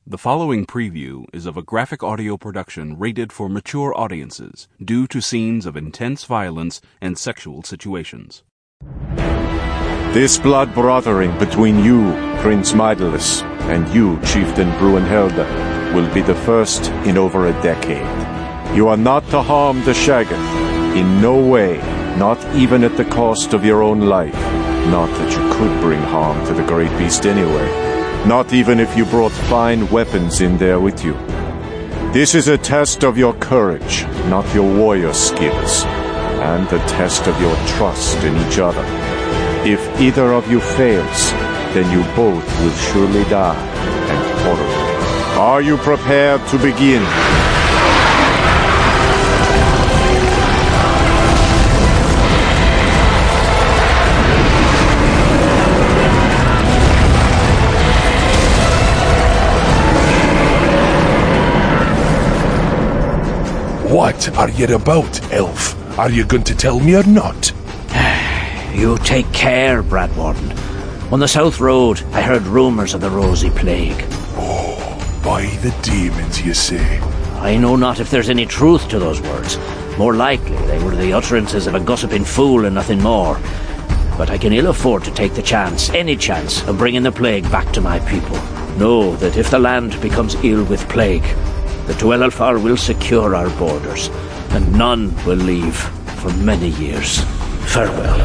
The following preview is of a graphic audio production rated for mature audiences due to scenes of intense violence and sexual situations. This blood brothering between you, Prince Maedalus, and you, Chieftain Bruinhilda, will be the first in over a decade. You are not to harm the Shaggoth, in no way, not even at the cost of your own life. Not that you could bring harm to the great beast anyway. Not even if you brought fine weapons in there with you. This is a test of your courage, not your warrior skills, and a test of your trust in each other. If either of you fails, then you both will surely die, and horribly. Are you prepared to begin? What are you about, elf? Are you going to tell me or not? You take care, Bradwarden. On the South Road, I heard rumours of the Rosy Plague. Oh, by the demons, you say? I know not if there's any truth to those words. More likely, they were the utterances of a gossiping fool and nothing more. But I can ill afford to take the chance, any chance, of bringing the plague back to my people. Know that if the land becomes ill with plague, the Tuel'Alfar will secure our borders, and none will leave for many years. Farewell.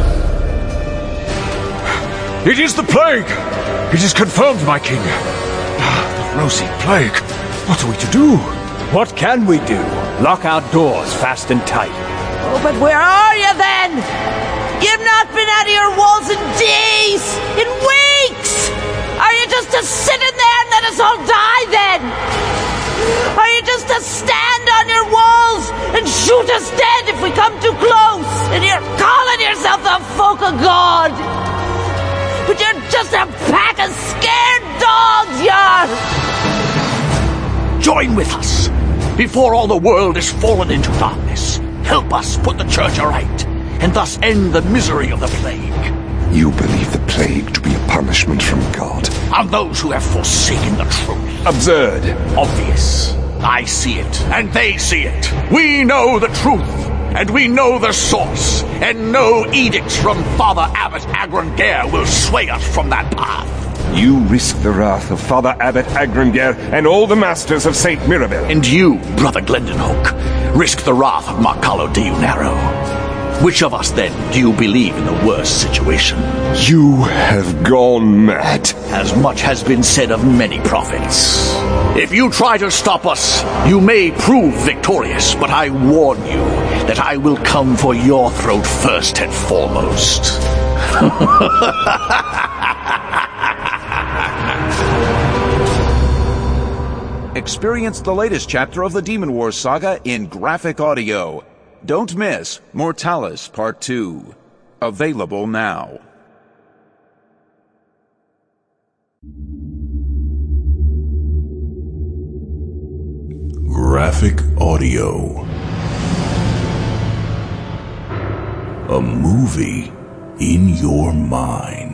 It is the plague! It is confirmed, my king. The Rosy Plague. What are we to do? What can we do? Lock our doors fast and tight. Oh, but where are you then? You've not been out of your walls in days, in weeks! Are you just to sit in there and let us all die then? Are you just to stand on your walls and shoot us dead if we come too close? And you're calling yourself the folk of God? But you're just a pack of scared dogs, you are! Join with us before all the world is fallen into darkness. Help us put the church aright and thus end the misery of the plague. You believe the plague to be a punishment from God? On those who have forsaken the truth. Absurd. Obvious. I see it, and they see it. We know the truth, and we know the source, and no edicts from Father Abbot Agrangair will sway us from that path. You risk the wrath of Father Abbot Agrangair and all the masters of St. Mirabel. And you, Brother Glendenhook, risk the wrath of Marcalo de Unaro. Which of us, then, do you believe in the worst situation? You have gone mad. As much has been said of many prophets. If you try to stop us, you may prove victorious, but I warn you that I will come for your throat first and foremost. Experience the latest chapter of the Demon Wars saga in graphic audio. Don't miss Mortalis Part 2. Available now. Graphic audio. A movie in your mind.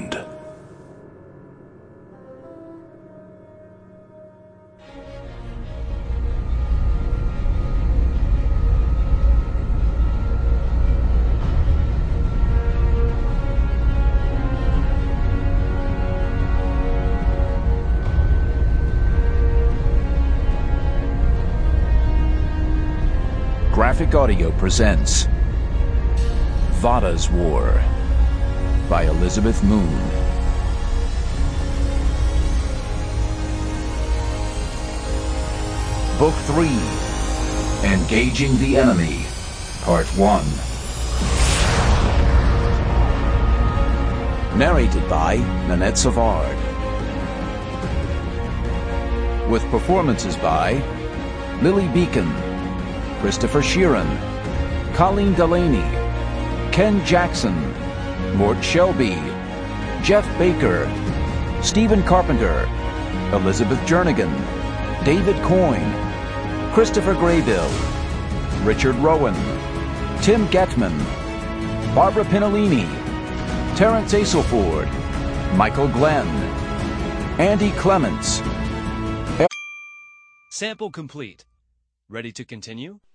Graphic Audio presents Vada's War by Elizabeth Moon. Book 3, Engaging the Enemy, Part 1. Narrated by Nanette Savard. With performances by Lily Beacon, Christopher Sheeran, Colleen Delaney, Ken Jackson, Mort Shelby, Jeff Baker, Stephen Carpenter, Elizabeth Jernigan, David Coyne, Christopher Graybill, Richard Rowan, Tim Getman, Barbara Pinellini, Terrence Aselford, Michael Glenn, Andy Clements, Sample complete. Ready to continue?